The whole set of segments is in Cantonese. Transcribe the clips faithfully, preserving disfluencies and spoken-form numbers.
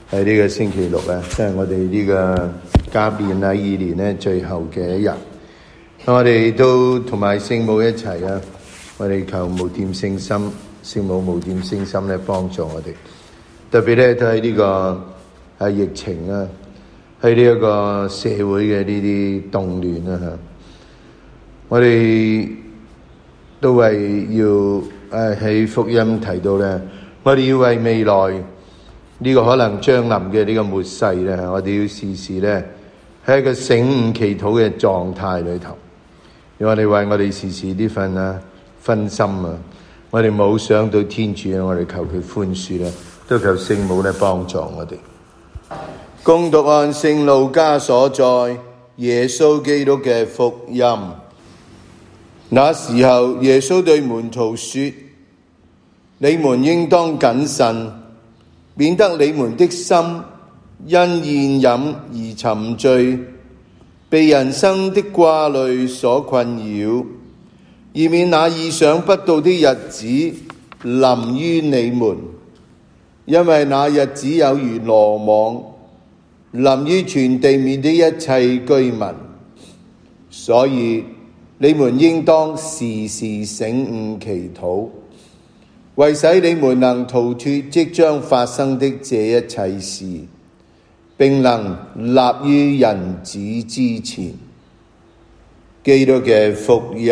喺呢個星期六咧，即係我哋呢個甲年禮二年咧最後嘅一日。我哋都同埋聖母一齊啊！我哋求無玷聖心，聖母無玷聖心咧幫助我哋。特別咧都喺呢個係疫情啊，喺呢一個社會嘅呢啲動亂啊嚇，我哋都係要誒喺福音提到咧，我哋要為未來呢個可能將臨嘅呢個末世咧，我哋要時時咧喺一個醒悟祈禱嘅狀態裏頭。我哋為我哋時時呢份啊分心啊，我哋冇想到天主啊，我哋求佢寬恕咧，都求聖母咧幫助我哋。恭讀按聖路加所載耶穌基督嘅福音。那時候，耶穌對門徒說：你們應當謹慎，免得你們的心因宴飲而沉醉，被人生的掛慮所困擾，以免那意想不到的日子臨於你們。因為那日子有如羅網臨於全地面的一切居民，所以你們應當時時醒悟祈禱，為使你們能逃脫即將發生的這一切事，並能立於人子之前。基督嘅福音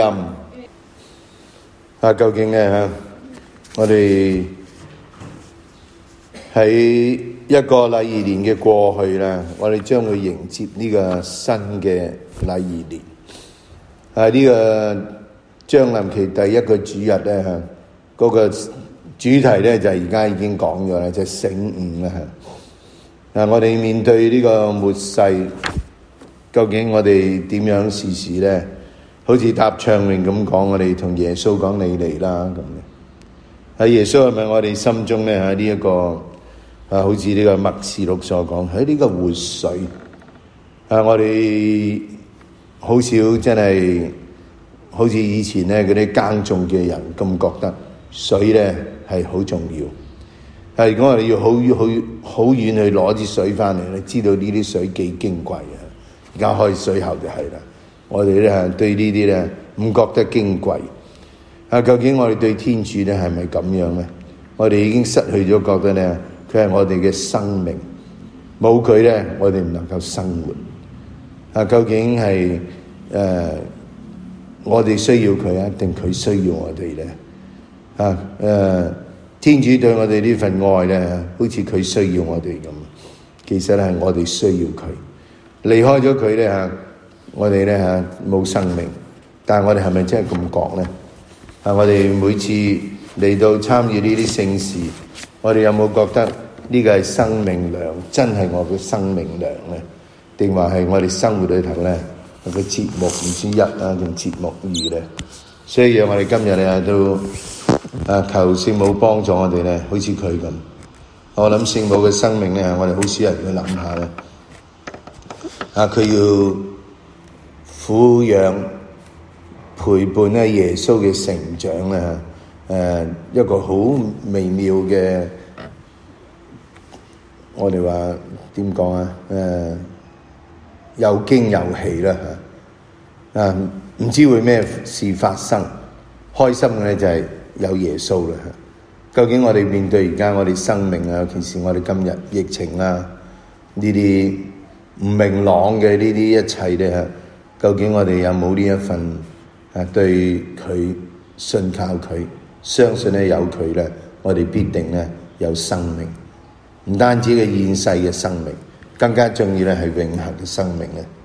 啊，究竟呢？我哋喺一個禮儀年嘅過去啦，我哋將會迎接呢個新嘅禮儀年。啊，呢個將臨期第一個主日咧，嚇嗰個主題咧就係而家已經講咗啦，就係醒悟啦嚇。啊，我哋面對呢個末世，究竟我哋點樣時時咧？好似答唱詠咁講，我哋同耶穌講你嚟啦咁嘅。喺耶穌係咪我哋心中咧？喺呢一個啊，好似呢個默示錄所講，喺呢個活水啊，我哋好少真係好似以前咧嗰啲耕種嘅人咁覺得水咧係好重要。係如果我哋要好好好遠去攞啲水翻嚟，你知道呢啲水幾矜貴啊！而家開水喉就係啦。我哋咧對呢啲咧唔覺得矜貴啊！究竟我哋對天主咧係咪咁樣咧？我哋已經失去咗覺得咧，佢係我哋嘅生命，冇佢咧，我哋唔能夠生活啊！究竟係誒、呃、我哋需要佢啊，定佢需要我哋咧？啊誒、呃，天主對我哋呢份愛咧，好似佢需要我哋咁，其實係我哋需要佢。離開咗佢咧嚇。我哋咧嚇冇生命，但係我哋係咪真係咁講咧？啊！我哋每次嚟到參與呢啲聖事，我哋有冇覺得呢個係生命糧？真係我嘅生命糧咧？定話係我哋生活裏頭咧個節目唔知一啊定節目二咧？所以讓我哋今日咧都啊求聖母幫助我哋咧，好似佢咁。我諗聖母嘅生命咧，我哋好少人去諗下咧。啊！佢要撫養陪伴咧耶穌嘅成長咧，誒、呃、一個好微妙嘅，我哋話點講啊？誒、呃、又驚又喜啦嚇，啊唔知會咩事發生，開心嘅咧就係有耶穌啦嚇。究竟我哋面對而家我哋生命啊，尤其是我哋今日疫情啊呢啲唔明朗嘅呢啲一切咧，究竟我哋有冇呢一份啊對佢信靠佢，相信咧有佢咧，我哋必定咧有生命，唔單止嘅現世嘅生命，更加重要咧係永恆嘅生命咧。